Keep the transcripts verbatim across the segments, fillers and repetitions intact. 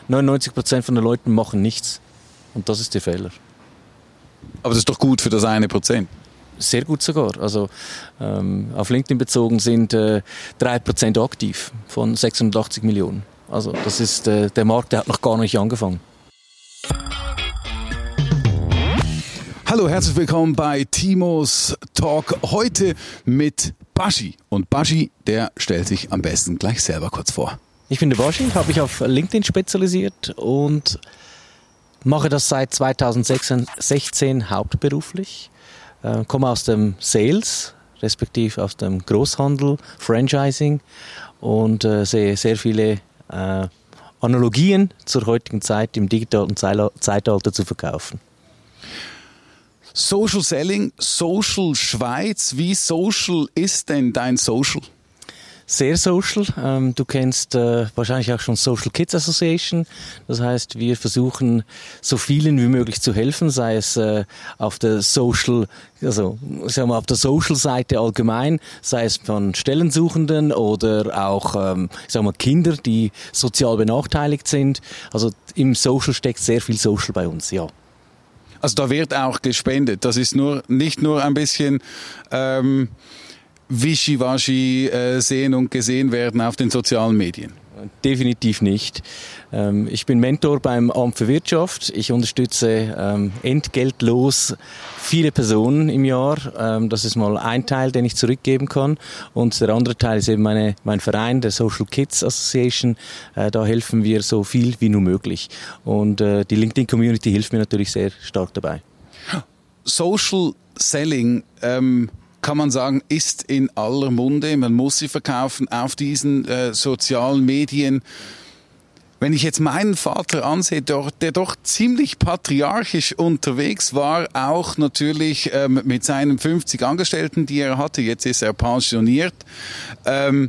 neunundneunzig Prozent von den Leuten machen nichts. Und das ist der Fehler. Aber das ist doch gut für das eine Prozent. Sehr gut sogar. Also ähm, auf LinkedIn bezogen sind äh, drei Prozent aktiv von sechshundertachtzig Millionen. Also das ist äh, der Markt, der hat noch gar nicht angefangen. Hallo, herzlich willkommen bei Timos Talk. Heute mit Baschi. Und Baschi, der stellt sich am besten gleich selber kurz vor. Ich bin der Baschi, habe mich auf LinkedIn spezialisiert und mache das seit zweitausendsechzehn hauptberuflich. Äh, komme aus dem Sales, respektive aus dem Großhandel, Franchising und äh, sehe sehr viele äh, Analogien zur heutigen Zeit im digitalen Zeitalter zu verkaufen. Social Selling, Social Schweiz. Wie social ist denn dein Social? Sehr social. Ähm, du kennst äh, wahrscheinlich auch schon Social Kids Association. Das heißt, wir versuchen so vielen wie möglich zu helfen, sei es äh, auf der Social, also sagen wir auf der Social-Seite allgemein, sei es von Stellensuchenden oder auch ähm, sagen wir Kinder, die sozial benachteiligt sind. Also im Social steckt sehr viel Social bei uns, ja. Also da wird auch gespendet. Das ist nur nicht nur ein bisschen ähm, Wischiwaschi äh, sehen und gesehen werden auf den sozialen Medien. Definitiv nicht. Ähm, ich bin Mentor beim Amt für Wirtschaft. Ich unterstütze ähm, entgeltlos viele Personen im Jahr. Ähm, das ist mal ein Teil, den ich zurückgeben kann. Und der andere Teil ist eben meine, mein Verein, der Social Kids Association. Äh, da helfen wir so viel wie nur möglich. Und äh, die LinkedIn-Community hilft mir natürlich sehr stark dabei. Social Selling, ähm kann man sagen, ist in aller Munde. Man muss sie verkaufen auf diesen äh, sozialen Medien. Wenn ich jetzt meinen Vater ansehe, der, der doch ziemlich patriarchisch unterwegs war, auch natürlich ähm, mit seinen fünfzig Angestellten, die er hatte, jetzt ist er pensioniert. Ähm,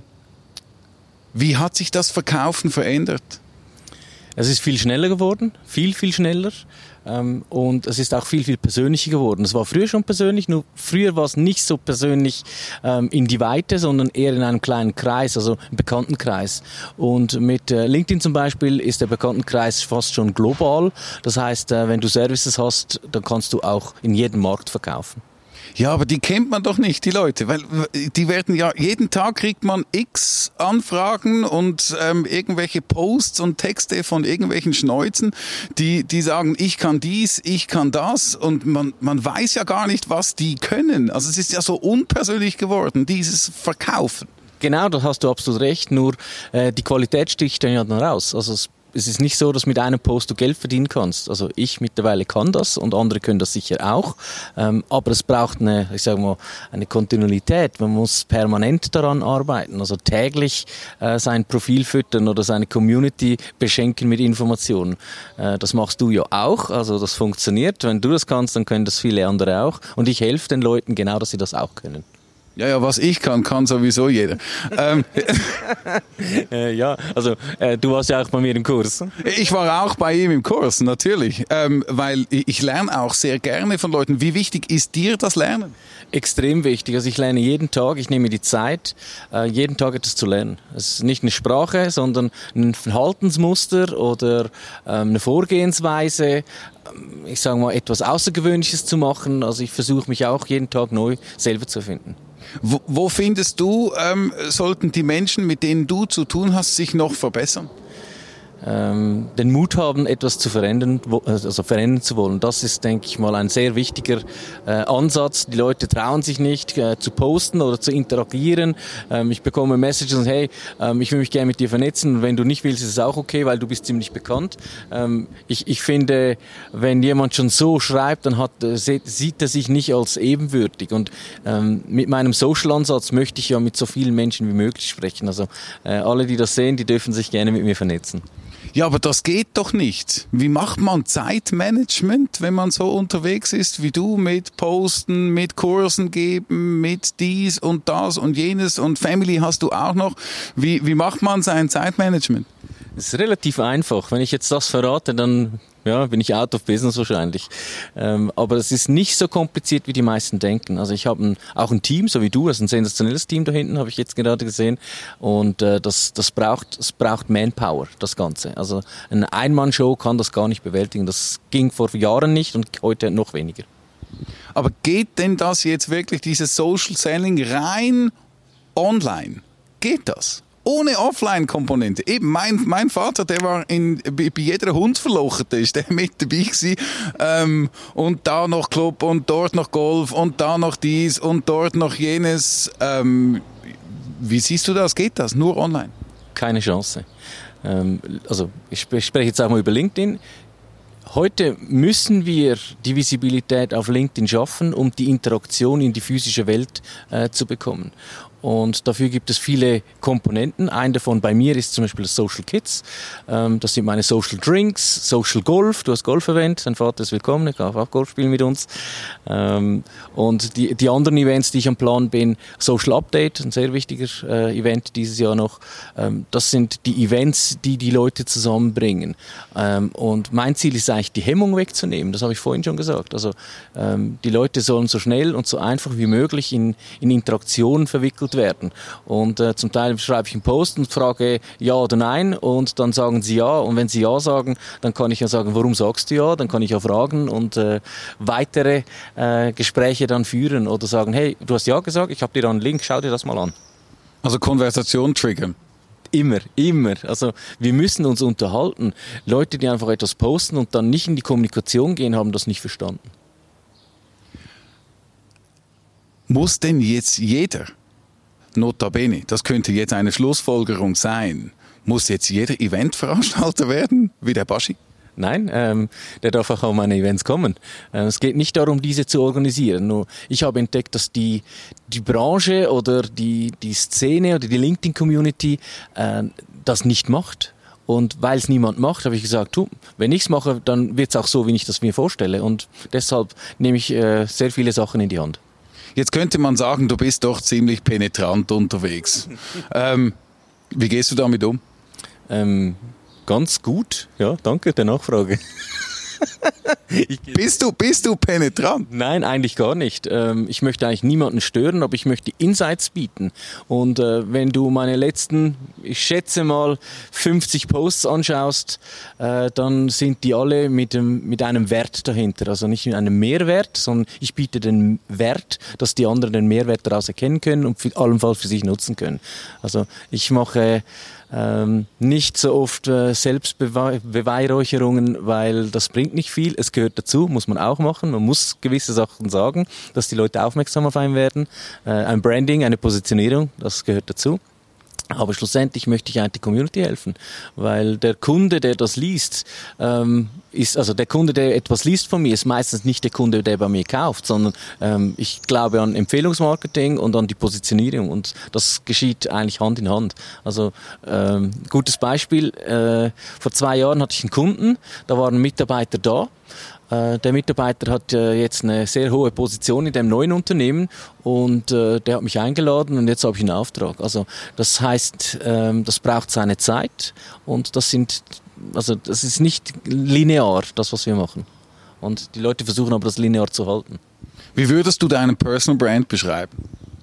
wie hat sich das Verkaufen verändert? Es ist viel schneller geworden, viel, viel schneller. Ähm, und es ist auch viel, viel persönlicher geworden. Es war früher schon persönlich, nur früher war es nicht so persönlich ähm, in die Weite, sondern eher in einem kleinen Kreis, also im Bekanntenkreis. Und mit äh, LinkedIn zum Beispiel ist der Bekanntenkreis fast schon global. Das heißt, äh, wenn du Services hast, dann kannst du auch in jedem Markt verkaufen. Ja, aber die kennt man doch nicht, die Leute, weil die werden ja, jeden Tag kriegt man x Anfragen und ähm, irgendwelche Posts und Texte von irgendwelchen Schneuzen, die, die sagen, ich kann dies, ich kann das und man, man weiß ja gar nicht, was die können. Also es ist ja so unpersönlich geworden, dieses Verkaufen. Genau, da hast du absolut recht, nur äh, die Qualität sticht dann ja dann raus. Also es Es ist nicht so, dass mit einem Post du Geld verdienen kannst. Also ich mittlerweile kann das und andere können das sicher auch. Ähm, aber es braucht eine, ich sage mal, eine Kontinuität. Man muss permanent daran arbeiten. Also täglich äh, sein Profil füttern oder seine Community beschenken mit Informationen. Äh, das machst du ja auch. Also das funktioniert. Wenn du das kannst, dann können das viele andere auch. Und ich helfe den Leuten genau, dass sie das auch können. Ja, ja, was ich kann, kann sowieso jeder. ähm. äh, ja, also äh, du warst ja auch bei mir im Kurs. Ich war auch bei ihm im Kurs, natürlich, ähm, weil ich lerne auch sehr gerne von Leuten. Wie wichtig ist dir das Lernen? Extrem wichtig. Also ich lerne jeden Tag, ich nehme die Zeit, äh, jeden Tag etwas zu lernen. Es ist nicht eine Sprache, sondern ein Verhaltensmuster oder ähm, eine Vorgehensweise. Ich sage mal, etwas Außergewöhnliches zu machen. Also ich versuche mich auch jeden Tag neu selber zu finden. Wo, wo findest du, ähm, sollten die Menschen, mit denen du zu tun hast, sich noch verbessern? Ähm, den Mut haben, etwas zu verändern, also verändern zu wollen. Das ist, denke ich mal, ein sehr wichtiger äh, Ansatz. Die Leute trauen sich nicht äh, zu posten oder zu interagieren. Ähm, ich bekomme Messages und hey, ähm, ich will mich gerne mit dir vernetzen. Und wenn du nicht willst, ist es auch okay, weil du bist ziemlich bekannt. Ähm, ich, ich finde, wenn jemand schon so schreibt, dann hat, äh, sieht er sich nicht als ebenwürdig. Und ähm, mit meinem Social-Ansatz möchte ich ja mit so vielen Menschen wie möglich sprechen. Also äh, alle, die das sehen, die dürfen sich gerne mit mir vernetzen. Ja, aber das geht doch nicht. Wie macht man Zeitmanagement, wenn man so unterwegs ist wie du, mit Posten, mit Kursen geben, mit dies und das und jenes und Family hast du auch noch. Wie, wie macht man sein Zeitmanagement? Es ist relativ einfach. Wenn ich jetzt das verrate, dann ja, bin ich out of business wahrscheinlich. Ähm, aber es ist nicht so kompliziert, wie die meisten denken. Also ich habe ein, auch ein Team, so wie du, also ein sensationelles Team da hinten, habe ich jetzt gerade gesehen. Und äh, das, das braucht, es braucht Manpower, das Ganze. Also eine Ein-Mann-Show kann das gar nicht bewältigen. Das ging vor Jahren nicht und heute noch weniger. Aber geht denn das jetzt wirklich, dieses Social Selling, rein online? Geht das? Ohne Offline-Komponente. Eben, mein, mein Vater, der war in, bei jeder Hundsverlochete, ist der mit dabei gewesen. Ähm, und da noch Club und dort noch Golf und da noch dies und dort noch jenes. Ähm, wie siehst du das? Geht das? Nur online? Keine Chance. Ähm, also, ich spreche jetzt auch mal über LinkedIn. Heute müssen wir die Visibilität auf LinkedIn schaffen, um die Interaktion in die physische Welt äh, zu bekommen. Und dafür gibt es viele Komponenten. Ein davon bei mir ist zum Beispiel das Social Kids. Ähm, das sind meine Social Drinks, Social Golf. Du hast Golf erwähnt, dein Vater ist willkommen, er darf auch Golf spielen mit uns. Ähm, und die, die anderen Events, die ich am Plan bin, Social Update, ein sehr wichtiger äh, Event dieses Jahr noch. Ähm, das sind die Events, die die Leute zusammenbringen. Ähm, und mein Ziel ist eigentlich, die Hemmung wegzunehmen. Das habe ich vorhin schon gesagt. Also ähm, die Leute sollen so schnell und so einfach wie möglich in, in Interaktion verwickelt werden. Und äh, zum Teil schreibe ich einen Post und frage ja oder nein und dann sagen sie ja und wenn sie ja sagen, dann kann ich ja sagen, warum sagst du ja? Dann kann ich ja fragen und äh, weitere äh, Gespräche dann führen oder sagen, hey, du hast ja gesagt, ich habe dir da einen Link, schau dir das mal an. Also Konversation triggern. Immer, immer. Also wir müssen uns unterhalten. Leute, die einfach etwas posten und dann nicht in die Kommunikation gehen, haben das nicht verstanden. Muss denn jetzt jeder, notabene, das könnte jetzt eine Schlussfolgerung sein, muss jetzt jeder Eventveranstalter werden, wie der Baschi? Nein, ähm, der darf auch an meine Events kommen. Äh, es geht nicht darum, diese zu organisieren. Nur ich habe entdeckt, dass die, die Branche oder die, die Szene oder die LinkedIn-Community äh, das nicht macht. Und weil es niemand macht, habe ich gesagt, du, wenn ich es mache, dann wird es auch so, wie ich das mir vorstelle. Und deshalb nehme ich äh, sehr viele Sachen in die Hand. Jetzt könnte man sagen, du bist doch ziemlich penetrant unterwegs. ähm, wie gehst du damit um? Ähm, ganz gut, ja, danke der Nachfrage. ich bist du, bist du penetrant? Nein, eigentlich gar nicht. Ähm, ich möchte eigentlich niemanden stören, aber ich möchte Insights bieten. Und äh, wenn du meine letzten, ich schätze mal, fünfzig Posts anschaust, äh, dann sind die alle mit, dem, mit einem Wert dahinter. Also nicht mit einem Mehrwert, sondern ich biete den Wert, dass die anderen den Mehrwert daraus erkennen können und für, allenfalls für sich nutzen können. Also ich mache Ähm, nicht so oft äh, Selbstbeweihräucherungen, weil das bringt nicht viel. Es gehört dazu, muss man auch machen. Man muss gewisse Sachen sagen, dass die Leute aufmerksam auf einen werden. Äh, ein Branding, eine Positionierung, das gehört dazu. Aber schlussendlich möchte ich eigentlich die Community helfen, weil der Kunde, der das liest, ähm, ist, also der Kunde, der etwas liest von mir, ist meistens nicht der Kunde, der bei mir kauft, sondern ähm, ich glaube an Empfehlungsmarketing und an die Positionierung und das geschieht eigentlich Hand in Hand. Also ähm, gutes Beispiel, äh, vor zwei Jahren hatte ich einen Kunden, da waren Mitarbeiter da. Der Mitarbeiter hat jetzt eine sehr hohe Position in dem neuen Unternehmen und der hat mich eingeladen und jetzt habe ich einen Auftrag. Also das heißt, das braucht seine Zeit und das sind, also das ist nicht linear, das was wir machen. Und die Leute versuchen aber das linear zu halten. Wie würdest du deinen Personal Brand beschreiben?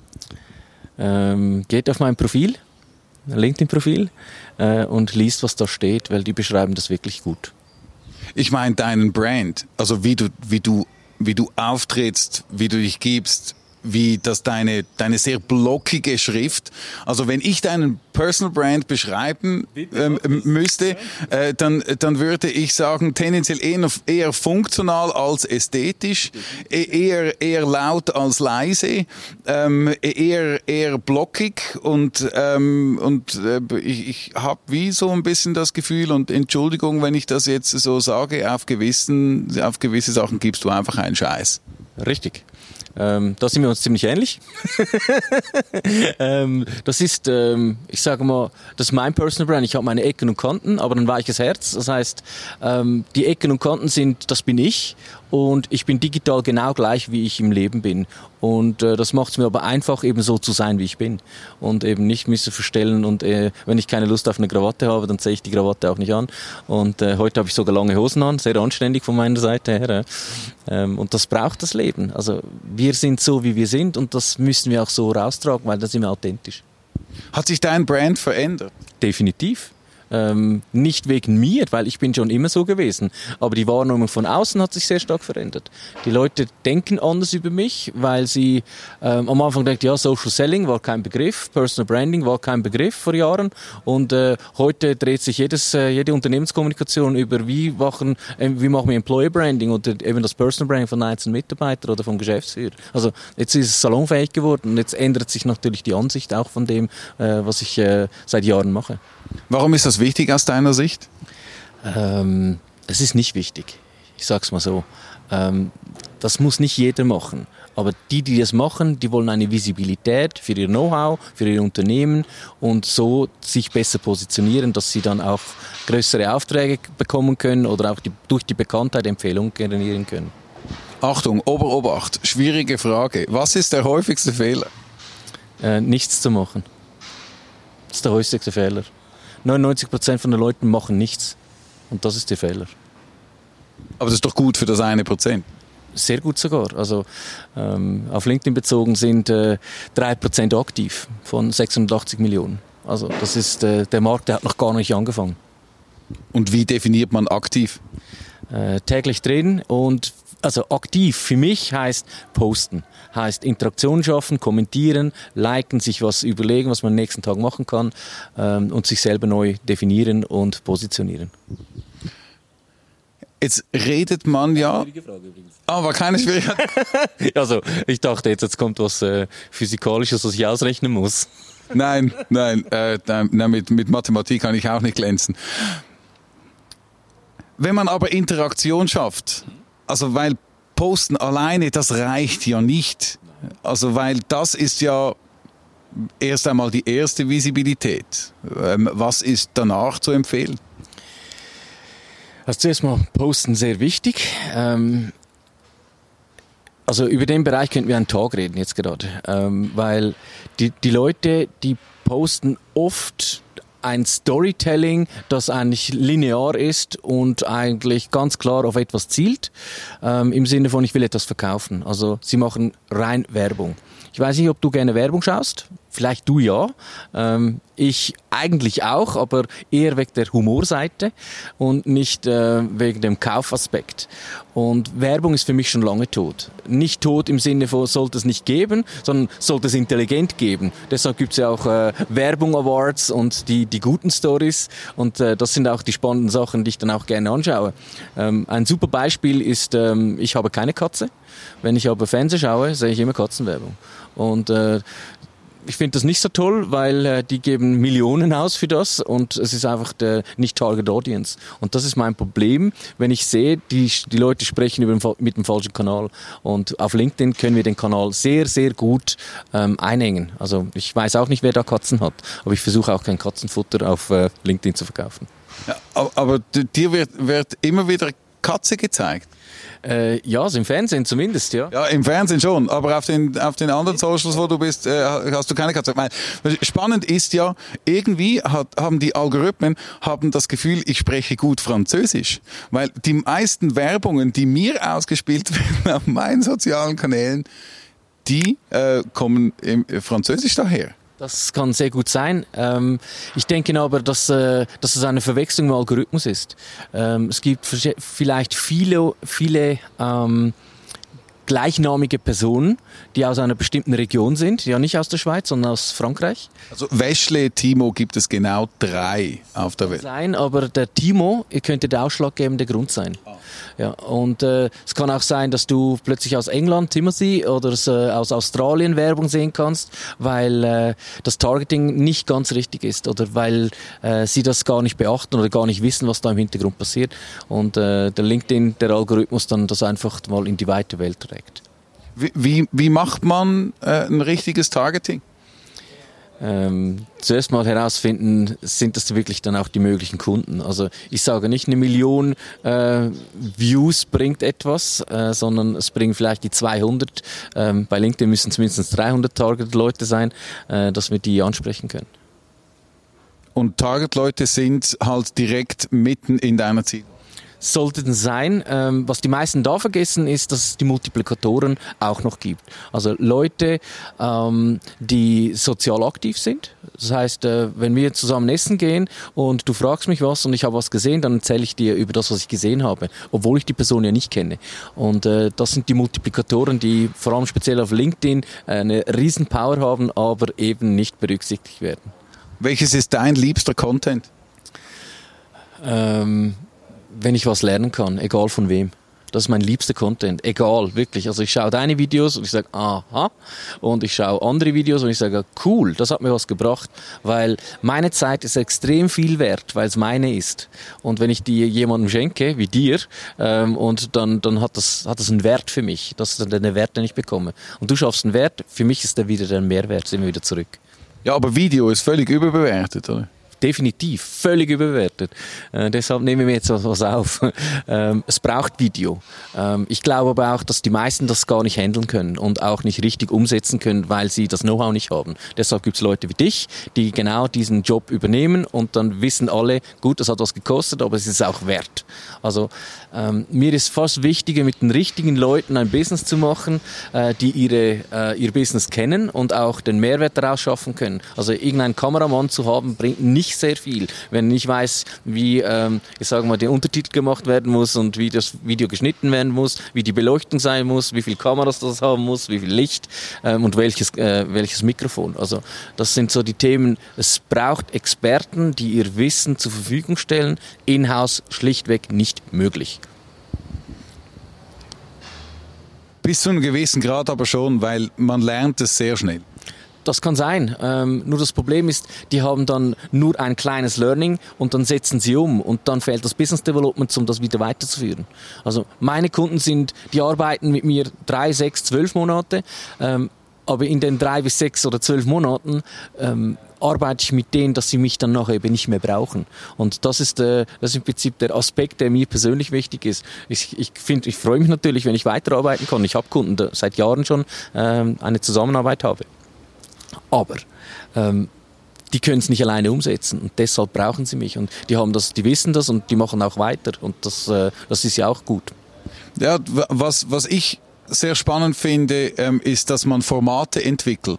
Ähm, geht auf mein Profil, LinkedIn-Profil äh, und liest, was da steht, weil die beschreiben das wirklich gut. Ich meine deinen Brand, also wie du, wie du, wie du auftrittst, wie du dich gibst, wie das deine, deine sehr blockige Schrift. Also wenn ich deinen Personal Brand beschreiben ähm, müsste, äh, dann, dann würde ich sagen, tendenziell eher, eher funktional als ästhetisch, eher, eher laut als leise, ähm, eher, eher blockig und, ähm, und äh, ich, ich habe wie so ein bisschen das Gefühl, und Entschuldigung, wenn ich das jetzt so sage, auf gewissen, auf gewisse Sachen gibst du einfach einen Scheiß. Richtig. Ähm, da sind wir uns ziemlich ähnlich. ähm, das ist, ähm, ich sage mal, das ist mein Personal Brand. Ich habe meine Ecken und Kanten, aber ein weiches Herz. Das heißt, ähm, die Ecken und Kanten sind, das bin ich und ich bin digital genau gleich, wie ich im Leben bin. Und äh, das macht es mir aber einfach, eben so zu sein, wie ich bin. Und eben nicht müssen verstellen. Und äh, wenn ich keine Lust auf eine Krawatte habe, dann ziehe ich die Krawatte auch nicht an. Und äh, heute habe ich sogar lange Hosen an, sehr anständig von meiner Seite her. Äh. Ähm, und das braucht das Leben. Also wir sind so, wie wir sind, und das müssen wir auch so raustragen, weil da sind wir authentisch. Hat sich dein Brand verändert? Definitiv. Ähm, nicht wegen mir, weil ich bin schon immer so gewesen. Aber die Wahrnehmung von außen hat sich sehr stark verändert. Die Leute denken anders über mich, weil sie ähm, am Anfang denken, ja, Social Selling war kein Begriff, Personal Branding war kein Begriff vor Jahren. Und äh, heute dreht sich jedes, äh, jede Unternehmenskommunikation über, wie machen, äh, wie machen wir Employer Branding oder eben das Personal Branding von einzelnen Mitarbeitern oder vom Geschäftsführer. Also jetzt ist es salonfähig geworden und jetzt ändert sich natürlich die Ansicht auch von dem, äh, was ich äh, seit Jahren mache. Warum ist das wichtig aus deiner Sicht? Ähm, es ist nicht wichtig. Ich sag's mal so. Ähm, das muss nicht jeder machen. Aber die, die das machen, die wollen eine Visibilität für ihr Know-how, für ihr Unternehmen und so sich besser positionieren, dass sie dann auch größere Aufträge bekommen können oder auch die, durch die Bekanntheit Empfehlungen generieren können. Achtung, Oberobacht, schwierige Frage. Was ist der häufigste Fehler? Äh, nichts zu machen. Das ist der häufigste Fehler. neunundneunzig Prozent von den Leuten machen nichts. Und das ist der Fehler. Aber das ist doch gut für das eine Prozent. Sehr gut sogar. Also ähm, auf LinkedIn bezogen sind äh, drei Prozent aktiv von sechshundertachtzig Millionen. Also das ist äh, der Markt, der hat noch gar nicht angefangen. Und wie definiert man aktiv? Äh, täglich drin und also aktiv für mich heißt posten, heißt Interaktion schaffen, kommentieren, liken, sich was überlegen, was man am nächsten Tag machen kann ähm, und sich selber neu definieren und positionieren. Jetzt redet man ja... Schwierige Frage übrigens. Ah, war keine schwierige. Also ich dachte jetzt, jetzt kommt was äh, Physikalisches, was ich ausrechnen muss. Nein, nein, äh, nein mit, mit Mathematik kann ich auch nicht glänzen. Wenn man aber Interaktion schafft, also weil Posten alleine, das reicht ja nicht. Also weil das ist ja erst einmal die erste Visibilität. Ähm, was ist danach zu empfehlen? Also zuerst mal Posten sehr wichtig. Ähm, also über den Bereich könnten wir einen Tag reden jetzt gerade, ähm, weil die, die Leute, die posten oft ein Storytelling, das eigentlich linear ist und eigentlich ganz klar auf etwas zielt, ähm, im Sinne von, ich will etwas verkaufen. Also sie machen rein Werbung. Ich weiß nicht, ob du gerne Werbung schaust. Vielleicht du ja. Ähm, ich eigentlich auch, aber eher wegen der Humorseite und nicht äh, wegen dem Kaufaspekt. Und Werbung ist für mich schon lange tot. Nicht tot im Sinne von, sollte es nicht geben, sondern sollte es intelligent geben. Deshalb gibt es ja auch äh, Werbung Awards und die, die guten Stories. Und äh, das sind auch die spannenden Sachen, die ich dann auch gerne anschaue. Ähm, ein super Beispiel ist, ähm, ich habe keine Katze. Wenn ich aber Fernsehen schaue, sehe ich immer Katzenwerbung. Und äh, ich finde das nicht so toll, weil äh, die geben Millionen aus für das und es ist einfach der, nicht Target Audience. Und das ist mein Problem, wenn ich sehe, die, die Leute sprechen über den, mit dem falschen Kanal. Und auf LinkedIn können wir den Kanal sehr, sehr gut ähm, einhängen. Also ich weiß auch nicht, wer da Katzen hat, aber ich versuche auch kein Katzenfutter auf äh, LinkedIn zu verkaufen. Ja, aber dir wird, wird immer wieder Katze gezeigt? Äh, ja, also im Fernsehen zumindest, ja. Ja, im Fernsehen schon, aber auf den, auf den anderen Socials, wo du bist, äh, hast du keine Katze. Spannend ist ja, irgendwie hat, haben die Algorithmen haben das Gefühl, ich spreche gut Französisch. Weil die meisten Werbungen, die mir ausgespielt werden auf meinen sozialen Kanälen, die äh, kommen im Französisch daher. Das kann sehr gut sein. Ähm, ich denke aber, dass, äh, dass es eine Verwechslung im Algorithmus ist. Ähm, es gibt vielleicht viele, viele ähm, gleichnamige Personen, die aus einer bestimmten Region sind, ja nicht aus der Schweiz, sondern aus Frankreich. Also Weschle, Timo gibt es genau drei auf der Welt. Sein, aber der Timo könnte der ausschlaggebende Grund sein. Ah. Ja, und äh, es kann auch sein, dass du plötzlich aus England Timothy oder äh, aus Australien Werbung sehen kannst, weil äh, das Targeting nicht ganz richtig ist oder weil äh, sie das gar nicht beachten oder gar nicht wissen, was da im Hintergrund passiert und äh, der LinkedIn, der Algorithmus dann das einfach mal in die weite Welt trägt. Wie, wie, wie macht man äh, ein richtiges Targeting? ähm, zuerst mal herausfinden, sind das wirklich dann auch die möglichen Kunden. Also ich sage nicht, eine Million äh, Views bringt etwas, äh, sondern es bringen vielleicht die zweihundert. Ähm, bei LinkedIn müssen es mindestens dreihundert Target-Leute sein, äh, dass wir die ansprechen können. Und Target-Leute sind halt direkt mitten in deiner Zielgruppe. Sollten sein. Ähm, was die meisten da vergessen, ist, dass es die Multiplikatoren auch noch gibt. Also Leute, ähm, die sozial aktiv sind. Das heißt, äh, wenn wir zusammen essen gehen und du fragst mich was und ich habe was gesehen, dann erzähle ich dir über das, was ich gesehen habe, obwohl ich die Person ja nicht kenne. Und äh, das sind die Multiplikatoren, die vor allem speziell auf LinkedIn eine riesen Power haben, aber eben nicht berücksichtigt werden. Welches ist dein liebster Content? Ähm, wenn ich was lernen kann, egal von wem. Das ist mein liebster Content, egal, wirklich. Also ich schaue deine Videos und ich sage, aha, und ich schaue andere Videos und ich sage, cool, das hat mir was gebracht, weil meine Zeit ist extrem viel wert, weil es meine ist. Und wenn ich die jemandem schenke, wie dir, ähm, und dann, dann hat das, hat das einen Wert für mich. Das ist dann der Wert, den ich bekomme. Und du schaffst einen Wert, für mich ist der wieder der Mehrwert, sind wir wieder zurück. Ja, aber Video ist völlig überbewertet, oder? Definitiv, völlig überbewertet. Äh, deshalb nehmen wir jetzt was auf. Ähm, es braucht Video. Ähm, ich glaube aber auch, dass die meisten das gar nicht handeln können und auch nicht richtig umsetzen können, weil sie das Know-how nicht haben. Deshalb gibt es Leute wie dich, die genau diesen Job übernehmen und dann wissen alle, gut, das hat was gekostet, aber es ist auch wert. Also ähm, mir ist fast wichtiger, mit den richtigen Leuten ein Business zu machen, äh, die ihre, äh, ihr Business kennen und auch den Mehrwert daraus schaffen können. Also irgendeinen Kameramann zu haben, bringt nicht sehr viel, wenn ich weiß, wie ähm, ich sage mal, der Untertitel gemacht werden muss und wie das Video geschnitten werden muss, wie die Beleuchtung sein muss, wie viele Kameras das haben muss, wie viel Licht ähm, und welches, äh, welches Mikrofon. Also das sind so die Themen. Es braucht Experten, die ihr Wissen zur Verfügung stellen. In-house schlichtweg nicht möglich. Bis zu einem gewissen Grad aber schon, weil man lernt es sehr schnell. Das kann sein. Ähm, nur das Problem ist, die haben dann nur ein kleines Learning und dann setzen sie um und dann fehlt das Business Development, um das wieder weiterzuführen. Also meine Kunden sind, die arbeiten mit mir drei, sechs, zwölf Monate, ähm, aber in den drei bis sechs oder zwölf Monaten ähm, arbeite ich mit denen, dass sie mich dann nachher eben nicht mehr brauchen. Und das ist, äh, das ist im Prinzip der Aspekt, der mir persönlich wichtig ist. Ich, ich finde, ich freue mich natürlich, wenn ich weiterarbeiten kann. Ich habe Kunden, die seit Jahren schon ähm, eine Zusammenarbeit habe. Aber ähm, die können es nicht alleine umsetzen und deshalb brauchen sie mich und die haben das, die wissen das und die machen auch weiter und das, äh, das ist ja auch gut. Ja, was, was ich sehr spannend finde, ähm, ist, dass man Formate entwickelt,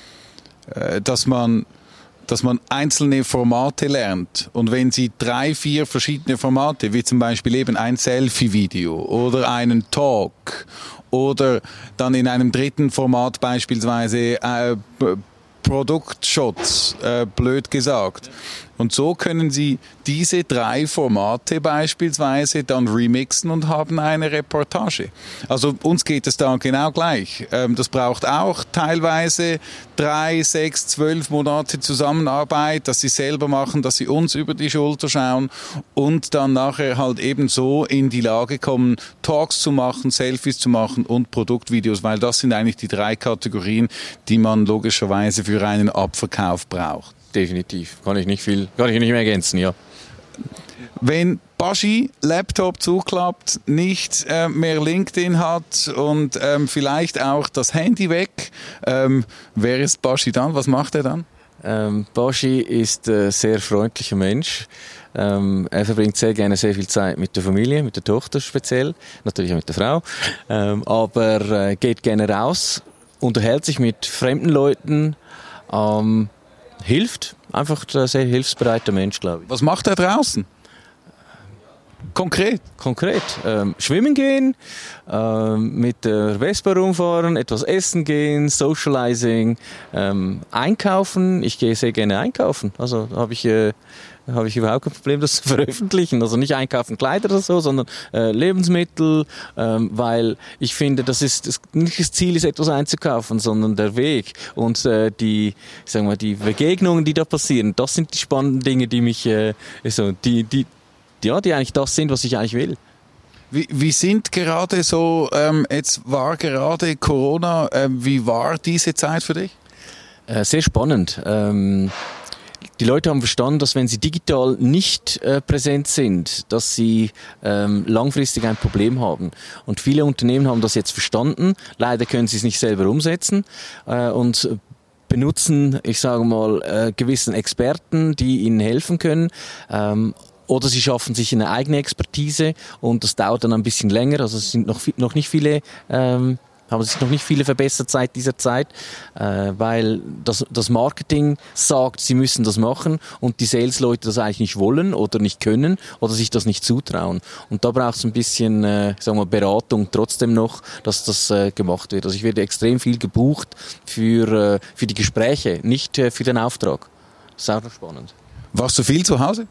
äh, dass man dass man einzelne Formate lernt. Und wenn Sie drei, vier verschiedene Formate, wie zum Beispiel eben ein Selfie-Video oder einen Talk oder dann in einem dritten Format beispielsweise äh, Produktshots, äh, blöd gesagt. Und so können Sie diese drei Formate beispielsweise dann remixen und haben eine Reportage. Also uns geht es da genau gleich. Ähm, das braucht auch teilweise drei, sechs, zwölf Monate Zusammenarbeit, dass Sie selber machen, dass Sie uns über die Schulter schauen und dann nachher halt eben so in die Lage kommen, Talks zu machen, Selfies zu machen und Produktvideos, weil das sind eigentlich die drei Kategorien, die man logischerweise für einen Abverkauf braucht. Definitiv. Kann ich nicht viel, kann ich nicht mehr ergänzen, ja. Wenn Baschi Laptop zuklappt, nicht äh, mehr LinkedIn hat und ähm, vielleicht auch das Handy weg, ähm, wer ist Baschi dann? Was macht er dann? Ähm, Baschi ist ein sehr freundlicher Mensch. Ähm, er verbringt sehr gerne sehr viel Zeit mit der Familie, mit der Tochter speziell, natürlich auch mit der Frau, ähm, aber äh, geht gerne raus, unterhält sich mit fremden Leuten, ähm, hilft, einfach ein sehr hilfsbereiter Mensch, glaube ich. Was macht er draußen? Konkret? Konkret. Ähm, schwimmen gehen, ähm, mit der Vespa rumfahren, etwas essen gehen, Socializing, ähm, einkaufen. Ich gehe sehr gerne einkaufen. Also habe ich, äh, habe ich überhaupt kein Problem, das zu veröffentlichen. Also nicht einkaufen Kleider oder so, sondern äh, Lebensmittel, ähm, weil ich finde, das ist das, nicht das Ziel ist, etwas einzukaufen, sondern der Weg und äh, die, ich sag mal, die Begegnungen, die da passieren. Das sind die spannenden Dinge, die mich, äh, so, die, die Ja, die eigentlich das sind, was ich eigentlich will. Wie, wie sind gerade so, ähm, jetzt war gerade Corona, äh, wie war diese Zeit für dich? Äh, sehr spannend. Ähm, die Leute haben verstanden, dass wenn sie digital nicht äh, präsent sind, dass sie ähm, langfristig ein Problem haben. Und viele Unternehmen haben das jetzt verstanden. Leider können sie es nicht selber umsetzen äh, und benutzen, ich sage mal, äh, gewissen Experten, die ihnen helfen können. Ähm, Oder sie schaffen sich eine eigene Expertise und das dauert dann ein bisschen länger. Also es sind noch, noch nicht viele, ähm, haben sich noch nicht viele verbessert seit dieser Zeit, äh, weil das, das Marketing sagt, sie müssen das machen und die Sales-Leute das eigentlich nicht wollen oder nicht können oder sich das nicht zutrauen. Und da braucht es ein bisschen, äh, sagen wir, Beratung trotzdem noch, dass das äh, gemacht wird. Also ich werde extrem viel gebucht für, äh, für die Gespräche, nicht äh, für den Auftrag. Das ist auch noch spannend. Warst du viel zu Hause?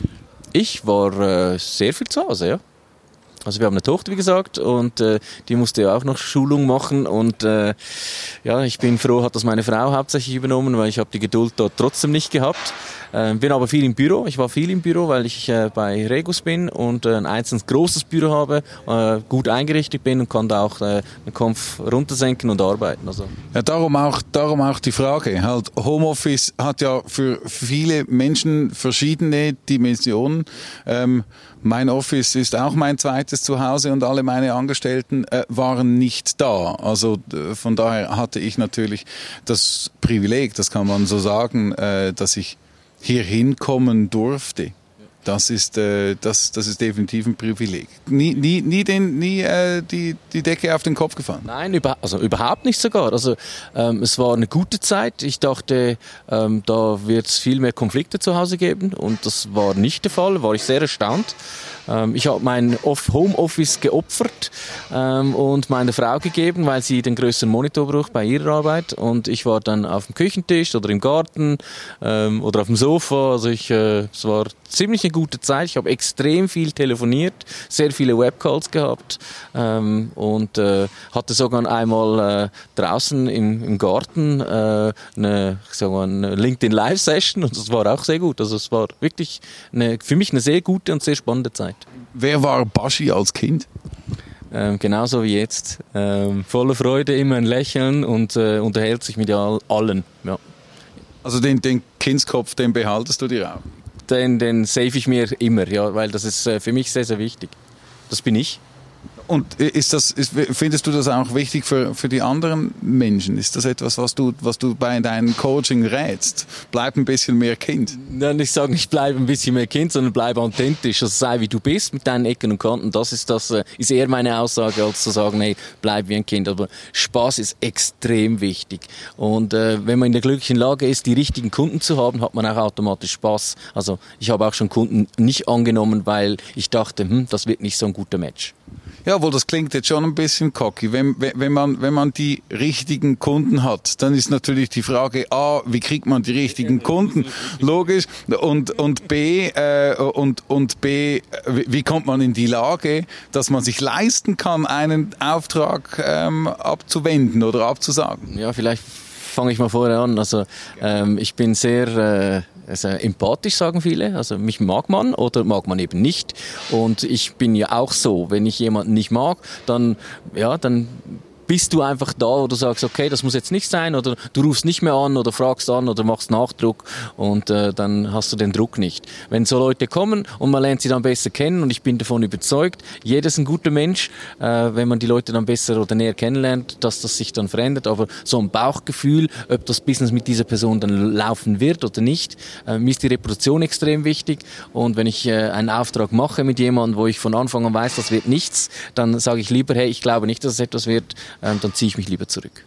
Ich war äh, sehr viel zu Hause, ja. Also wir haben eine Tochter, wie gesagt, und äh, die musste ja auch noch Schulung machen und äh, ja, ich bin froh, hat das meine Frau hauptsächlich übernommen, weil ich habe die Geduld dort trotzdem nicht gehabt. Äh, bin aber viel im Büro, ich war viel im Büro, weil ich äh, bei Regus bin und äh, ein einzelnes großes Büro habe, äh, gut eingerichtet bin und kann da auch äh, den Kopf runtersenken und arbeiten. Also. Ja, darum auch, darum auch die Frage. Halt, Homeoffice hat ja für viele Menschen verschiedene Dimensionen. Ähm, Mein Office ist auch mein zweites Zuhause und alle meine Angestellten äh, waren nicht da. Also äh, von daher hatte ich natürlich das Privileg, das kann man so sagen, äh, dass ich hier hinkommen durfte. Das ist, äh, das, das ist definitiv ein Privileg. Nie, nie, nie, den, nie äh, die, die Decke auf den Kopf gefallen? Nein, über, also überhaupt nicht sogar. Also ähm, es war eine gute Zeit. Ich dachte, ähm, da wird es viel mehr Konflikte zu Hause geben und das war nicht der Fall. War ich sehr erstaunt. Ähm, ich habe mein Homeoffice geopfert ähm, und meiner Frau gegeben, weil sie den größeren Monitor braucht bei ihrer Arbeit und ich war dann auf dem Küchentisch oder im Garten ähm, oder auf dem Sofa. Also ich, äh, es war ziemlich eine gute Zeit. Ich habe extrem viel telefoniert, sehr viele Webcalls gehabt ähm, und äh, hatte sogar einmal äh, draußen im, im Garten äh, eine, ich sag mal, eine LinkedIn Live Session und das war auch sehr gut. Also es war wirklich eine, für mich eine sehr gute und sehr spannende Zeit. Wer war Baschi als Kind? Ähm, genauso wie jetzt. Ähm, voller Freude, immer ein Lächeln und äh, unterhält sich mit all, allen. Ja. Also den, den Kindskopf, den behaltest du dir auch? Den, den save ich mir immer, ja, weil das ist äh, für mich sehr, sehr wichtig. Das bin ich. Und ist das, ist, findest du das auch wichtig für, für die anderen Menschen? Ist das etwas, was du, was du bei deinem Coaching rätst? Bleib ein bisschen mehr Kind. Nein, nicht sagen, ich bleibe ein bisschen mehr Kind, sondern bleib authentisch. Also sei wie du bist mit deinen Ecken und Kanten. Das ist das, ist eher meine Aussage, als zu sagen, hey, bleib wie ein Kind. Aber Spaß ist extrem wichtig. Und äh, wenn man in der glücklichen Lage ist, die richtigen Kunden zu haben, hat man auch automatisch Spaß. Also ich habe auch schon Kunden nicht angenommen, weil ich dachte, hm, das wird nicht so ein guter Match. Ja, wohl, das klingt jetzt schon ein bisschen cocky. Wenn, wenn, man, wenn man die richtigen Kunden hat, dann ist natürlich die Frage A, wie kriegt man die richtigen Kunden? Logisch. Und, und B, äh, und, und B, wie kommt man in die Lage, dass man sich leisten kann, einen Auftrag ähm, abzuwenden oder abzusagen? Ja, vielleicht fange ich mal vorher an. Also ähm, ich bin sehr äh, also empathisch, sagen viele. Also mich mag man oder mag man eben nicht. Und ich bin ja auch so. Wenn ich jemanden nicht mag, dann ja, dann bist du einfach da, wo du sagst, okay, das muss jetzt nicht sein, oder du rufst nicht mehr an oder fragst an oder machst Nachdruck und äh, dann hast du den Druck nicht. Wenn so Leute kommen und man lernt sie dann besser kennen und ich bin davon überzeugt, jeder ist ein guter Mensch, äh, wenn man die Leute dann besser oder näher kennenlernt, dass das sich dann verändert, aber so ein Bauchgefühl, ob das Business mit dieser Person dann laufen wird oder nicht, äh, mir ist die Reputation extrem wichtig und wenn ich äh, einen Auftrag mache mit jemandem, wo ich von Anfang an weiß, das wird nichts, dann sage ich lieber, hey, ich glaube nicht, dass es etwas wird, Ähm, dann ziehe ich mich lieber zurück.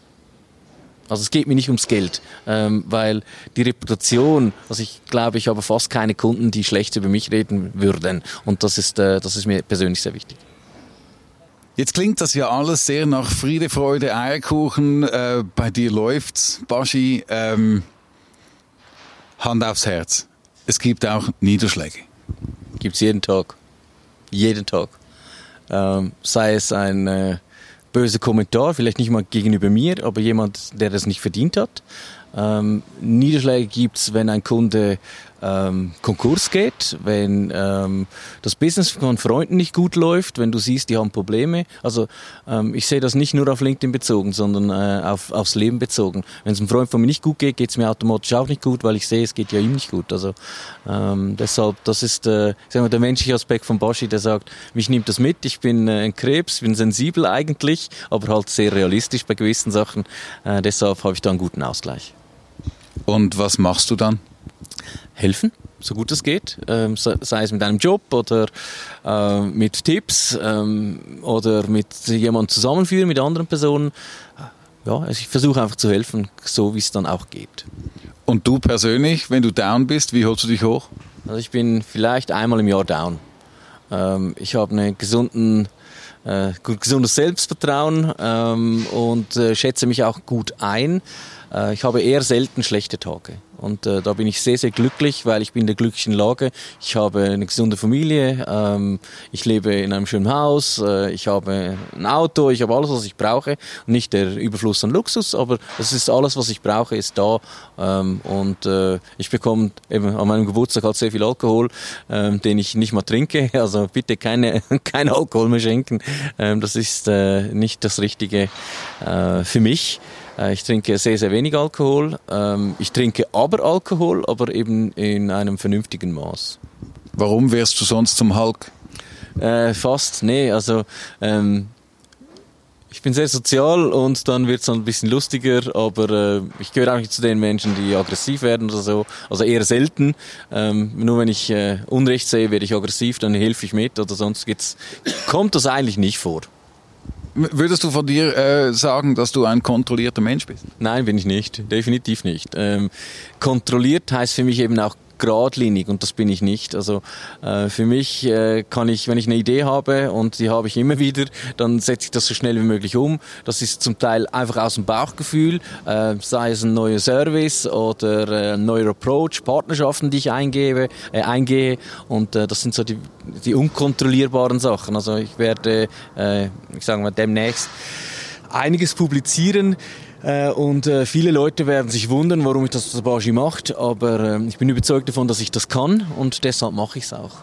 Also es geht mir nicht ums Geld, ähm, weil die Reputation, also ich glaube, ich habe fast keine Kunden, die schlecht über mich reden würden und das ist, äh, das ist mir persönlich sehr wichtig. Jetzt klingt das ja alles sehr nach Friede, Freude, Eierkuchen. Äh, bei dir läuft's, Baschi. Ähm, Hand aufs Herz. Es gibt auch Niederschläge. Gibt's jeden Tag. Jeden Tag. Ähm, sei es ein äh, böser Kommentar, vielleicht nicht mal gegenüber mir, aber jemand, der das nicht verdient hat. Ähm, Niederschläge gibt's, wenn ein Kunde ähm, Konkurs geht, wenn ähm, das Business von Freunden nicht gut läuft, wenn du siehst, die haben Probleme. Also ähm, ich sehe das nicht nur auf LinkedIn bezogen, sondern äh, auf, aufs Leben bezogen. Wenn es einem Freund von mir nicht gut geht, geht es mir automatisch auch nicht gut, weil ich sehe, es geht ja ihm nicht gut. Also ähm, deshalb, das ist äh, sagen wir, der menschliche Aspekt von Baschi, der sagt, mich nimmt das mit, ich bin äh, ein Krebs, bin sensibel eigentlich, aber halt sehr realistisch bei gewissen Sachen. Äh, deshalb habe ich da einen guten Ausgleich. Und was machst du dann? Helfen, so gut es geht, ähm, sei es mit einem Job oder äh, mit Tipps ähm, oder mit jemandem zusammenführen, mit anderen Personen. Ja, also ich versuche einfach zu helfen, so wie es dann auch geht. Und du persönlich, wenn du down bist, wie holst du dich hoch? Also ich bin vielleicht einmal im Jahr down. Ähm, ich habe einen gesunden äh, gesundes Selbstvertrauen ähm, und äh, schätze mich auch gut ein. Äh, ich habe eher selten schlechte Tage. Und äh, da bin ich sehr, sehr glücklich, weil ich bin in der glücklichen Lage. Ich habe eine gesunde Familie, ähm, ich lebe in einem schönen Haus, äh, ich habe ein Auto, ich habe alles, was ich brauche. Nicht der Überfluss an Luxus, aber es ist alles, was ich brauche, ist da. Ähm, und äh, ich bekomme eben an meinem Geburtstag halt sehr viel Alkohol, ähm, den ich nicht mal trinke. Also bitte keine, kein Alkohol mehr schenken. Ähm, das ist äh, nicht das Richtige äh, für mich. Ich trinke sehr, sehr wenig Alkohol. Ich trinke aber Alkohol, aber eben in einem vernünftigen Maß. Warum wärst du sonst zum Hulk? Äh, fast, nee, also ähm, ich bin sehr sozial und dann wird es ein bisschen lustiger, aber äh, ich gehöre auch nicht zu den Menschen, die aggressiv werden oder so, also eher selten. Ähm, nur wenn ich äh, Unrecht sehe, werde ich aggressiv, dann helfe ich mit oder sonst geht's, kommt das eigentlich nicht vor. Würdest du von dir äh, sagen, dass du ein kontrollierter Mensch bist? Nein, bin ich nicht. Definitiv nicht. Ähm, kontrolliert heißt für mich eben auch geradlinig und das bin ich nicht. Also äh, für mich äh, kann ich, wenn ich eine Idee habe und die habe ich immer wieder, dann setze ich das so schnell wie möglich um. Das ist zum Teil einfach aus dem Bauchgefühl, äh, sei es ein neuer Service oder äh, ein neuer Approach, Partnerschaften, die ich eingebe, äh, eingehe und äh, das sind so die, die unkontrollierbaren Sachen. Also ich werde, äh, ich sage mal, demnächst einiges publizieren. Äh, und äh, viele Leute werden sich wundern, warum ich das Baschi macht, aber äh, ich bin überzeugt davon, dass ich das kann und deshalb mache ich es auch.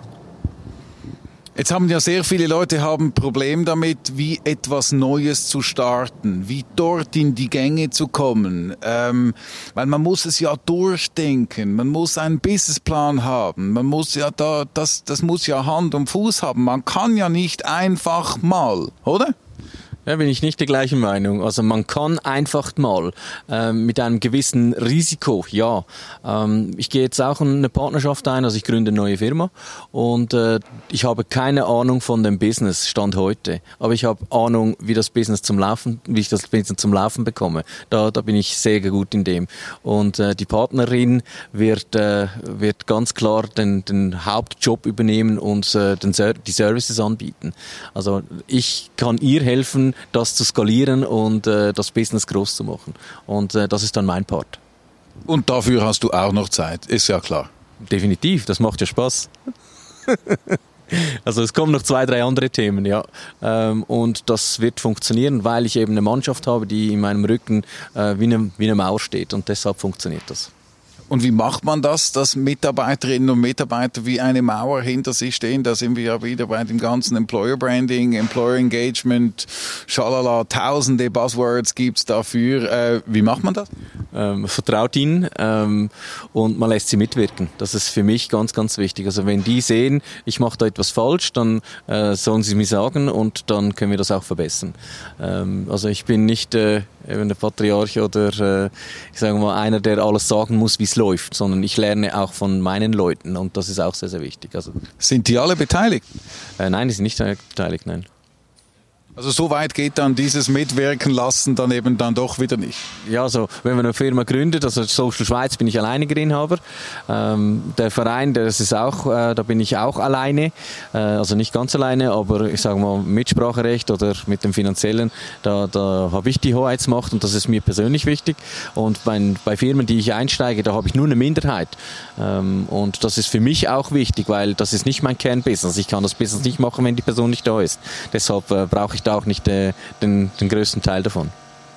Jetzt haben ja sehr viele Leute haben ein Problem damit, wie etwas Neues zu starten, wie dort in die Gänge zu kommen, ähm, weil man muss es ja durchdenken, man muss einen Businessplan haben, man muss ja da, das, das muss ja Hand und Fuß haben, man kann ja nicht einfach mal, oder? Ja, bin ich nicht der gleichen Meinung. Also man kann einfach mal ähm, mit einem gewissen Risiko, ja. Ähm, ich gehe jetzt auch in eine Partnerschaft ein, also ich gründe eine neue Firma und äh, ich habe keine Ahnung von dem Business Stand heute, aber ich habe Ahnung, wie das Business zum Laufen, wie ich das Business zum Laufen bekomme. Da, da bin ich sehr gut in dem. Und äh, die Partnerin wird äh, wird ganz klar den, den Hauptjob übernehmen und äh, den Ser- die Services anbieten. Also ich kann ihr helfen, das zu skalieren und äh, das Business groß zu machen. Und äh, das ist dann mein Part. Und dafür hast du auch noch Zeit, ist ja klar. Definitiv, das macht ja Spaß. Also es kommen noch zwei, drei andere Themen, ja. Ähm, und das wird funktionieren, weil ich eben eine Mannschaft habe, die in meinem Rücken äh, wie, eine, wie eine Mauer steht. Und deshalb funktioniert das. Und wie macht man das, dass Mitarbeiterinnen und Mitarbeiter wie eine Mauer hinter sich stehen? Da sind wir ja wieder bei dem ganzen Employer Branding, Employer Engagement, schalala, tausende Buzzwords gibt's dafür. Äh, wie macht man das? Ähm, vertraut ihnen ähm, und man lässt sie mitwirken. Das ist für mich ganz, ganz wichtig. Also wenn die sehen, ich mache da etwas falsch, dann äh, sollen sie es mir sagen und dann können wir das auch verbessern. Ähm, also ich bin nicht äh, eben der Patriarch oder äh, ich sage mal einer, der alles sagen muss, wie es läuft, sondern ich lerne auch von meinen Leuten und das ist auch sehr, sehr wichtig. Also, sind die alle beteiligt? Äh, nein, die sind nicht beteiligt, nein. Also so weit geht dann dieses Mitwirken lassen dann eben dann doch wieder nicht. Ja, also wenn man eine Firma gründet, also Social Schweiz bin ich alleiniger Inhaber. Ähm, der Verein, das ist auch, äh, da bin ich auch alleine, äh, also nicht ganz alleine, aber ich sage mal Mitspracherecht oder mit dem Finanziellen, da, da habe ich die Hoheitsmacht und das ist mir persönlich wichtig. Und bei, bei Firmen, die ich einsteige, da habe ich nur eine Minderheit. Ähm, und das ist für mich auch wichtig, weil das ist nicht mein Kernbusiness. Ich kann das Business nicht machen, wenn die Person nicht da ist. Deshalb äh, brauche ich da auch nicht äh, den, den größten Teil davon.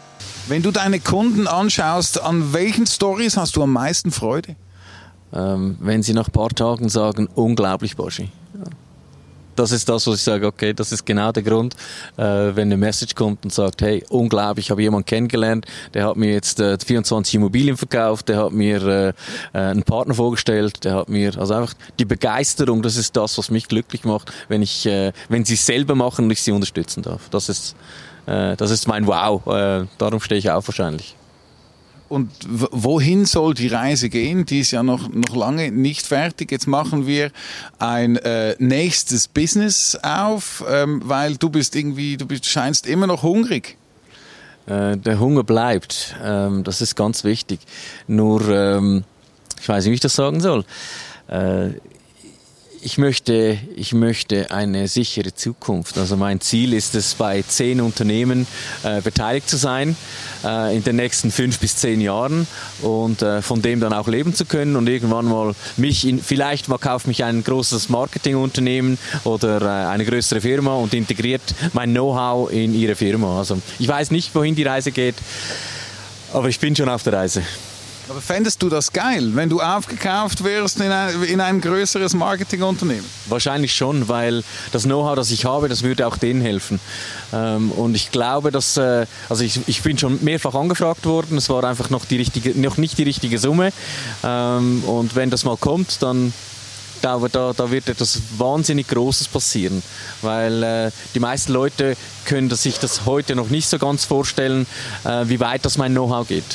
Wenn du deine Kunden anschaust, an welchen Stories hast du am meisten Freude? Ähm, wenn sie nach ein paar Tagen sagen, unglaublich, Boschi. Ja. Das ist das, was ich sage, okay, das ist genau der Grund, äh, wenn eine Message kommt und sagt, hey, unglaublich, ich habe jemanden kennengelernt, der hat mir jetzt äh, vierundzwanzig Immobilien verkauft, der hat mir äh, einen Partner vorgestellt, der hat mir, also einfach die Begeisterung, das ist das, was mich glücklich macht, wenn ich, äh, wenn sie es selber machen und ich sie unterstützen darf. Das ist, äh, das ist mein Wow, äh, darum stehe ich auf wahrscheinlich. Und wohin soll die Reise gehen? Die ist ja noch, noch lange nicht fertig. Jetzt machen wir ein äh, nächstes Business auf, ähm, weil du bist irgendwie, du bist, scheinst immer noch hungrig. Äh, der Hunger bleibt. Ähm, das ist ganz wichtig. Nur, ähm, ich weiß nicht, wie ich das sagen soll. Äh, Ich möchte, ich möchte eine sichere Zukunft. Also mein Ziel ist es, bei zehn Unternehmen äh, beteiligt zu sein äh, in den nächsten fünf bis zehn Jahren und äh, von dem dann auch leben zu können und irgendwann mal mich in, vielleicht mal kauft mich ein großes Marketingunternehmen oder äh, eine größere Firma und integriert mein Know-how in ihre Firma. Also ich weiß nicht, wohin die Reise geht, aber ich bin schon auf der Reise. Aber fändest du das geil, wenn du aufgekauft wirst in ein, in ein größeres Marketingunternehmen? Wahrscheinlich schon, weil das Know-how, das ich habe, das würde auch denen helfen. Ähm, und ich glaube, dass, äh, also ich, ich bin schon mehrfach angefragt worden, es war einfach noch, die richtige, noch nicht die richtige Summe. Ähm, und wenn das mal kommt, dann da, da, da wird etwas wahnsinnig Großes passieren, weil äh, die meisten Leute können sich das heute noch nicht so ganz vorstellen, äh, wie weit das mein Know-how geht.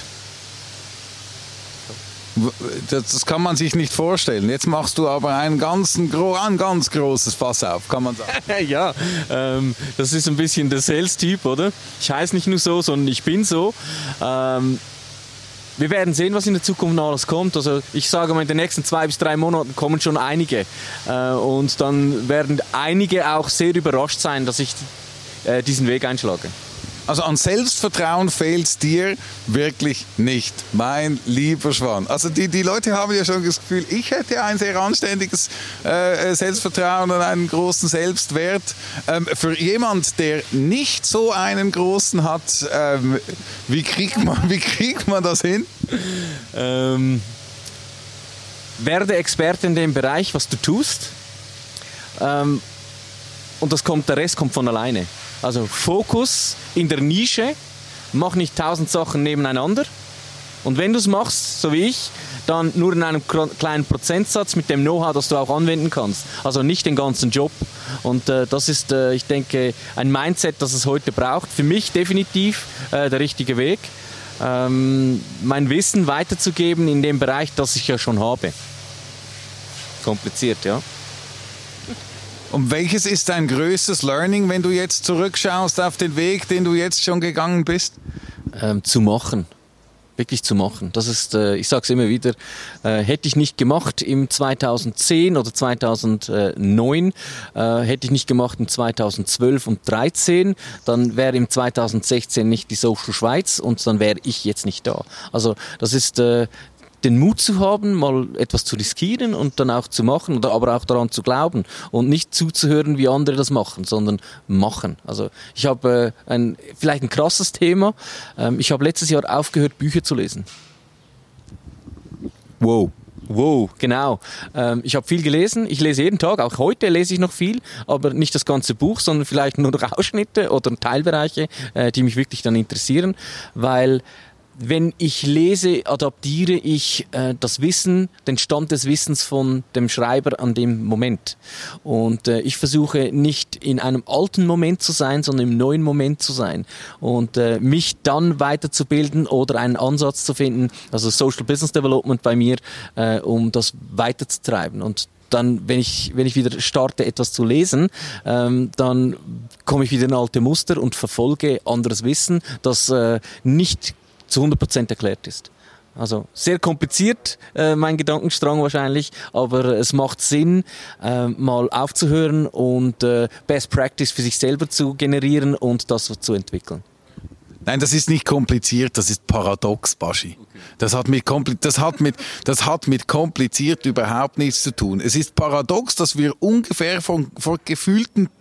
Das, das kann man sich nicht vorstellen. Jetzt machst du aber ein ganz, ein ganz großes Fass auf, kann man sagen. Ja, ähm, das ist ein bisschen der Sales-Typ, oder? Ich heiße nicht nur so, sondern ich bin so. Ähm, wir werden sehen, was in der Zukunft noch alles kommt. Also ich sage mal, in den nächsten zwei bis drei Monaten kommen schon einige. Äh, und dann werden einige auch sehr überrascht sein, dass ich äh, diesen Weg einschlage. Also an Selbstvertrauen fehlt dir wirklich nicht, mein lieber Schwan. Also die, die Leute haben ja schon das Gefühl, ich hätte ein sehr anständiges äh, Selbstvertrauen und einen großen Selbstwert. Ähm, für jemand, der nicht so einen großen hat, ähm, wie, kriegt man, wie kriegt man das hin? Ähm, werde Experte in dem Bereich, was du tust. Ähm, und das kommt, der Rest kommt von alleine. Also Fokus in der Nische, mach nicht tausend Sachen nebeneinander. Und wenn du es machst, so wie ich, dann nur in einem kleinen Prozentsatz mit dem Know-how, das du auch anwenden kannst. Also nicht den ganzen Job. Und äh, das ist, äh, ich denke, ein Mindset, das es heute braucht. Für mich definitiv äh, der richtige Weg, ähm, mein Wissen weiterzugeben in dem Bereich, das ich ja schon habe. Kompliziert, ja. Und welches ist dein größtes Learning, wenn du jetzt zurückschaust auf den Weg, den du jetzt schon gegangen bist? Ähm, zu machen. Wirklich zu machen. Das ist, äh, ich sage es immer wieder, äh, hätte ich nicht gemacht im zweitausendzehn oder zweitausendneun, äh, hätte ich nicht gemacht im zweitausendzwölf und dreizehn, dann wäre im zweitausendsechzehn nicht die Social Schweiz und dann wäre ich jetzt nicht da. Also das ist äh, den Mut zu haben, mal etwas zu riskieren und dann auch zu machen, oder aber auch daran zu glauben und nicht zuzuhören, wie andere das machen, sondern machen. Also ich habe äh, ein vielleicht ein krasses Thema. Ähm, ich habe letztes Jahr aufgehört, Bücher zu lesen. Wow. Wow, genau. Ähm, ich habe viel gelesen. Ich lese jeden Tag, auch heute lese ich noch viel, aber nicht das ganze Buch, sondern vielleicht nur noch Ausschnitte oder Teilbereiche, äh, die mich wirklich dann interessieren, weil wenn ich lese, adaptiere ich äh, das Wissen, den Stand des Wissens von dem Schreiber an dem Moment. Und äh, ich versuche nicht in einem alten Moment zu sein, sondern im neuen Moment zu sein. Und äh, mich dann weiterzubilden oder einen Ansatz zu finden, also Social Business Development bei mir, äh, um das weiterzutreiben. Und dann, wenn ich, wenn ich wieder starte, etwas zu lesen, ähm, dann komme ich wieder in alte Muster und verfolge anderes Wissen, das äh, nicht zu hundert Prozent erklärt ist. Also sehr kompliziert, äh, mein Gedankenstrang wahrscheinlich, aber es macht Sinn, äh, mal aufzuhören und äh, Best Practice für sich selber zu generieren und das zu entwickeln. Nein, das ist nicht kompliziert, das ist paradox, Baschi. Okay. Das hat mit, das hat mit, das hat mit kompliziert überhaupt nichts zu tun. Es ist paradox, dass wir ungefähr von, vor gefühlten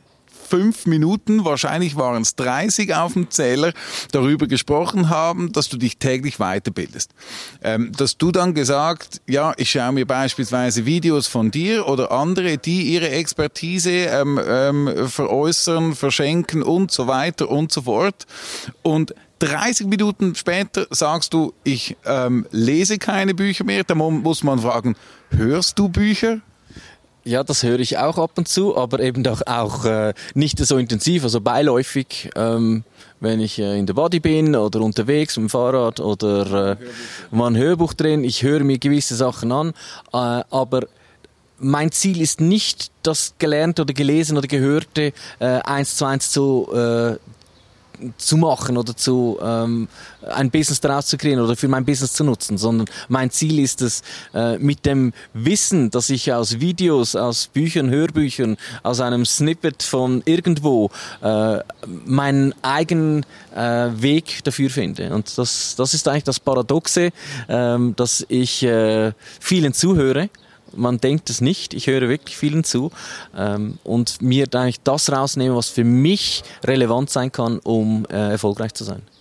fünf Minuten, wahrscheinlich waren es dreißig auf dem Zähler, darüber gesprochen haben, dass du dich täglich weiterbildest. Ähm, dass du dann gesagt, ja, ich schaue mir beispielsweise Videos von dir oder andere, die ihre Expertise ähm, ähm, veräußern, verschenken und so weiter und so fort. Und dreißig Minuten später sagst du, ich ähm, lese keine Bücher mehr. Da muss man fragen, hörst du Bücher? Ja, das höre ich auch ab und zu, aber eben doch auch äh, nicht so intensiv, also beiläufig, ähm, wenn ich äh, in der Body bin oder unterwegs mit dem Fahrrad oder äh, mal ein Hörbuch drin. Ich höre mir gewisse Sachen an, äh, aber mein Ziel ist nicht, das Gelernte oder Gelesene oder Gehörte äh, eins zu eins zu äh, zu machen oder zu ähm, ein Business daraus zu kreieren oder für mein Business zu nutzen, sondern mein Ziel ist es, äh, mit dem Wissen, das ich aus Videos, aus Büchern, Hörbüchern, aus einem Snippet von irgendwo äh, meinen eigenen äh, Weg dafür finde. Und das, das ist eigentlich das Paradoxe, äh, dass ich äh, vielen zuhöre. Man denkt es nicht, ich höre wirklich vielen zu ähm, und mir eigentlich das rausnehmen, was für mich relevant sein kann, um äh, erfolgreich zu sein.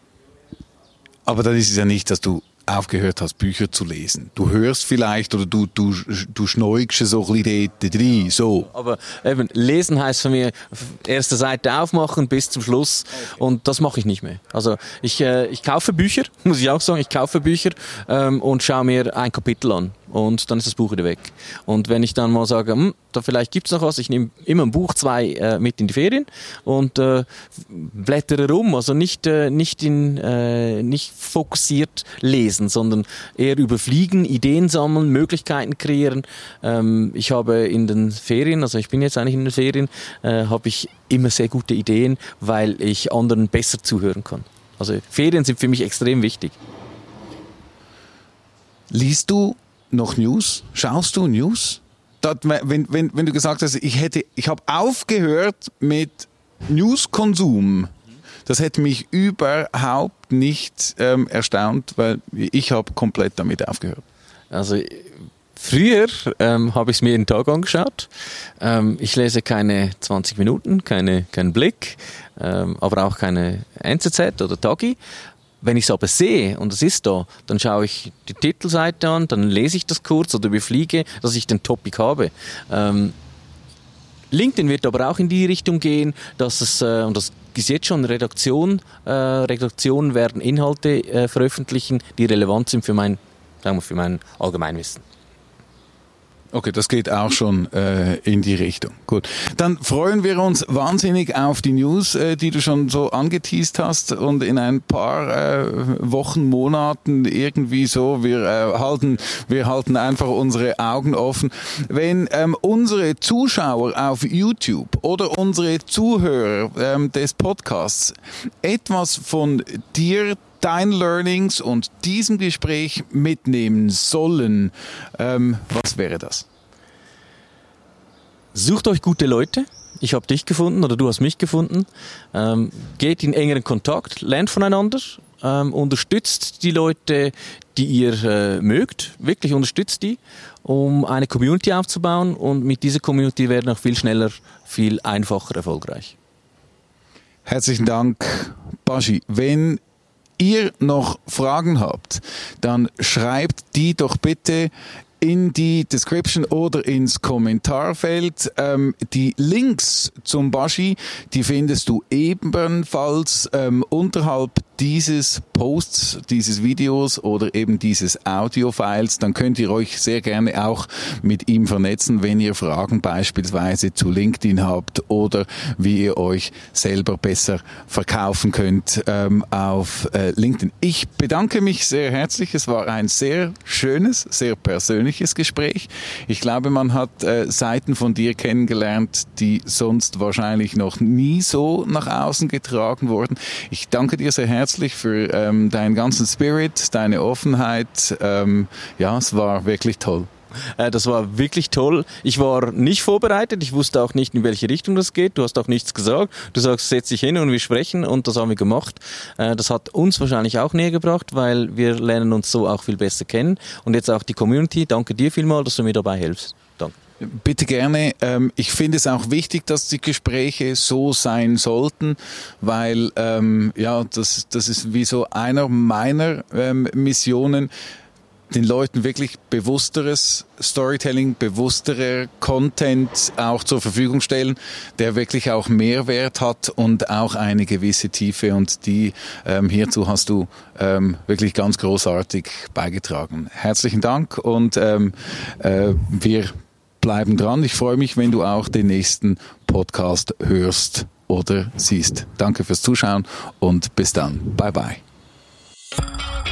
Aber dann ist es ja nicht, dass du aufgehört hast, Bücher zu lesen. Du hörst vielleicht oder du, du, du schneugst so ein bisschen dort rein, so. Aber eben, lesen heisst für mich, erste Seite aufmachen bis zum Schluss okay. Und das mache ich nicht mehr. Also ich, äh, ich kaufe Bücher, muss ich auch sagen, ich kaufe Bücher ähm, und schaue mir ein Kapitel an. Und dann ist das Buch wieder weg. Und wenn ich dann mal sage, hm, da vielleicht gibt's noch was, ich nehme immer ein Buch, zwei äh, mit in die Ferien und äh, blättere rum, also nicht äh, nicht in äh, nicht fokussiert lesen, sondern eher überfliegen, Ideen sammeln, Möglichkeiten kreieren. Ähm, ich habe in den Ferien, also ich bin jetzt eigentlich in den Ferien, äh, habe ich immer sehr gute Ideen, weil ich anderen besser zuhören kann. Also Ferien sind für mich extrem wichtig. Liest du noch News? Schaust du News? Das, wenn, wenn, wenn du gesagt hast, ich hätte, ich habe aufgehört mit Newskonsum, das hätte mich überhaupt nicht ähm, erstaunt, weil ich habe komplett damit aufgehört. Also früher ähm, habe ich es mir jeden Tag angeschaut. Ähm, ich lese keine zwanzig Minuten, keine, keinen Blick, ähm, aber auch keine N Z Z oder Tagi. Wenn ich es aber sehe und es ist da, dann schaue ich die Titelseite an, dann lese ich das kurz oder überfliege, dass ich den Topic habe. Ähm, LinkedIn wird aber auch in die Richtung gehen, dass es, äh, und das ist jetzt schon Redaktion, äh, Redaktionen werden Inhalte äh, veröffentlichen, die relevant sind für mein, sagen wir, für mein Allgemeinwissen. Okay, das geht auch schon äh, in die Richtung. Gut, dann freuen wir uns wahnsinnig auf die News, äh, die du schon so angeteast hast und in ein paar äh, Wochen, Monaten irgendwie so, wir äh, halten, wir halten einfach unsere Augen offen. Wenn ähm, unsere Zuschauer auf YouTube oder unsere Zuhörer ähm, des Podcasts etwas von dir, dein Learnings und diesem Gespräch mitnehmen sollen, ähm, was wäre das? Sucht euch gute Leute. Ich habe dich gefunden oder du hast mich gefunden. Ähm, geht in engeren Kontakt, lernt voneinander, ähm, unterstützt die Leute, die ihr äh, mögt, wirklich unterstützt die, um eine Community aufzubauen und mit dieser Community werden auch viel schneller, viel einfacher erfolgreich. Herzlichen Dank, Baschi. Wenn ihr noch Fragen habt, dann schreibt die doch bitte in die Description oder ins Kommentarfeld. Ähm, die Links zum Baschi, die findest du ebenfalls ähm, unterhalb dieses Posts, dieses Videos oder eben dieses Audio-Files. Dann könnt ihr euch sehr gerne auch mit ihm vernetzen, wenn ihr Fragen beispielsweise zu LinkedIn habt oder wie ihr euch selber besser verkaufen könnt ähm, auf äh, LinkedIn. Ich bedanke mich sehr herzlich. Es war ein sehr schönes, sehr persönliches Gespräch. Ich glaube, man hat äh, Seiten von dir kennengelernt, die sonst wahrscheinlich noch nie so nach außen getragen wurden. Ich danke dir sehr herzlich für ähm, deinen ganzen Spirit, deine Offenheit. Ähm, ja, es war wirklich toll. Das war wirklich toll. Ich war nicht vorbereitet. Ich wusste auch nicht, in welche Richtung das geht. Du hast auch nichts gesagt. Du sagst, setz dich hin und wir sprechen und das haben wir gemacht. Das hat uns wahrscheinlich auch näher gebracht, weil wir lernen uns so auch viel besser kennen. Und jetzt auch die Community. Danke dir vielmals, dass du mir dabei hilfst. Danke. Bitte gerne. Ähm, ich finde es auch wichtig, dass die Gespräche so sein sollten, weil ähm, ja, das, das ist wie so einer meiner ähm, Missionen, den Leuten wirklich bewussteres Storytelling, bewussterer Content auch zur Verfügung stellen, der wirklich auch Mehrwert hat und auch eine gewisse Tiefe. Und die ähm, hierzu hast du ähm, wirklich ganz großartig beigetragen. Herzlichen Dank und ähm, äh, wir bleiben dran. Ich freue mich, wenn du auch den nächsten Podcast hörst oder siehst. Danke fürs Zuschauen und bis dann. Bye bye.